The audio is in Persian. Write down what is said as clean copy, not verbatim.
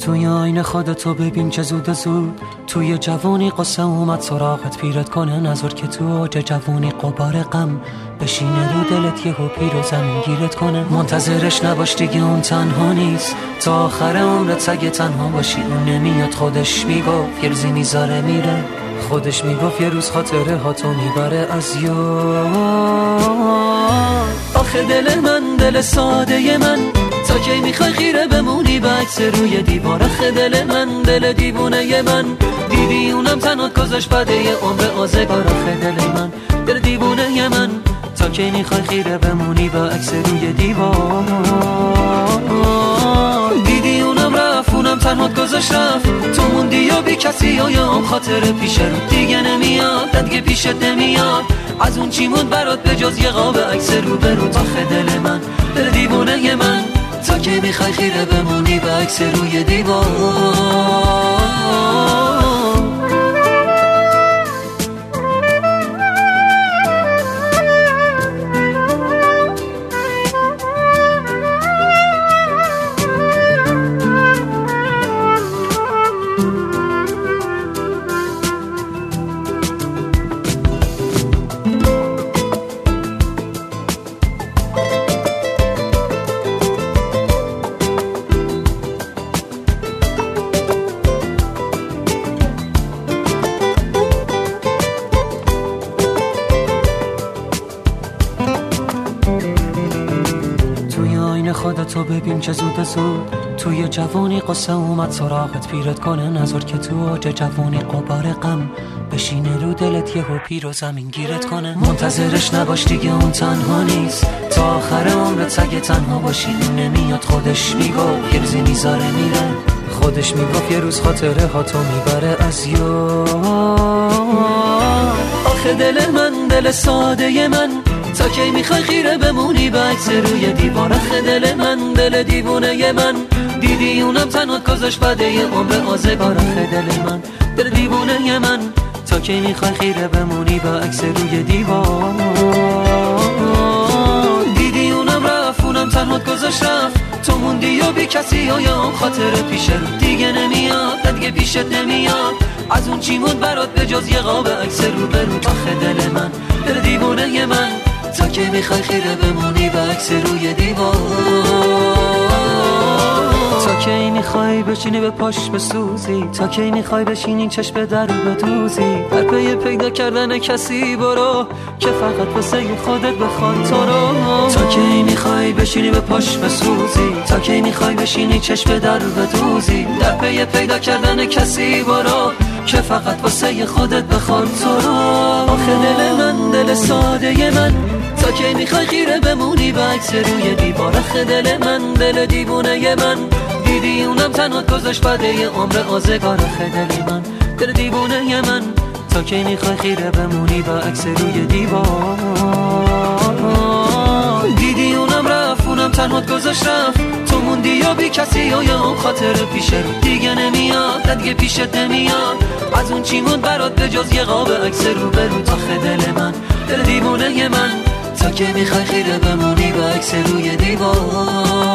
توی آینه خودتو ببین که زود زود توی جوانی قصه اومد سراغت پیرت کنه نظر که تو اوج جوانی قبار غم بشینه رو دلت یهو پیر و زمین گیرت کنه. منتظرش نباش دیگه اون تنها نیست تا آخر عمرت اگه تنها باشی اون نمیاد. خودش میگفت یه روزی میذاره میره، خودش میگفت یه روز خاطره ها تو میبره از یاد. آخه دل من دل ساده من تا کی میخوای خیره بمونی به عکس روی دیوار. آخه دل من دل دیوونه من دیدی اونم تنات گذاشت بده یه عمر آزگار. آخه دل من دل دیوونه من تا کی میخوای خیره بمونی به عکس روی دیوار. دیدی اونم رفت اونم تنات گذاشت رفت تو موندی یا بی کسی و یا هم خاطر پیش رو دیگه نمیاد دیگه پیشت نمیاد. از اون چی موند برات به جز یه قاب عکس رو به رو. آخه دل من دل دیوونه من تا کی میخوای خیره بمونی به عکس روی دیوار. خودتو ببین که زود زود توی جوانی قصه اومد سراغت پیرت کنه نظر که تو اوج جوانی قبار غم بشینه رو دلت یهو پیر و زمین گیرت کنه. منتظرش نباش دیگه اون تنها نیست تا آخر عمرت اگه تنها باشی اون نمیاد. خودش میگفت یه روزی میذاره میره، خودش میگفت یه روز خاطره ها تو میبره از یاد. آخه دل من دل ساده من تا کی میخوای خیره بمونی به عکس روی دیوار. آخه دل من دل دیوونه من دیدی اونم تنات گذاشت بده یه عمر آزگار. آخه دل من دل دیوونه من تا کی میخوای خیره بمونی به عکس روی دیوار. دیدی اونم رفت اونم تنات گذاشت رفت تو موندی یا بی کسی و یا هم خاطر پیش رو دیگه نمیاد دیگه پیشت نمیاد. از اون چی موند برات به جز یه قاب عکس رو به رو. آخه دل من دل دیوونه من تا کی میخوای خیره بمونی به عکس روی دیوار. تا کی میخوای بشینی به پاش بسوزی، تا کی میخوای بشینی چشم در رو بدوزی. در پی پیدا کردن کسی برو که فقط واسه خودت بخواد تو رو. تا کی میخوای بشینی به پاش بسوزی، تا کی میخوای بشینی چشم در رو بدوزی. در پی پیدا کردن کسی برو که فقط واسه خودت بخواد تو رو. آخه دل من دل ساده من تا کی میخوای خیره بمونی به عکس روی دیوار. آخه دل من دل دیوونه من دیدی اونم تنات گذاشت بده یه عمر آزگار. آخه دل من دل دیوونه من تا کی میخوای خیره بمونی به عکس روی دیوار. دیدی اونم رفت اونم تنات گذاشت رفت تو موندی یا بی کسی و یا هم خاطر پیش رو دیگه نمیاد دیگه پیشت نمیاد. از اون چی موند برات به جز یه قاب عکس رو به رو. آخه دل من دل دیوونه من تا کی میخوای خیره بمونی به عکس روی دیوار.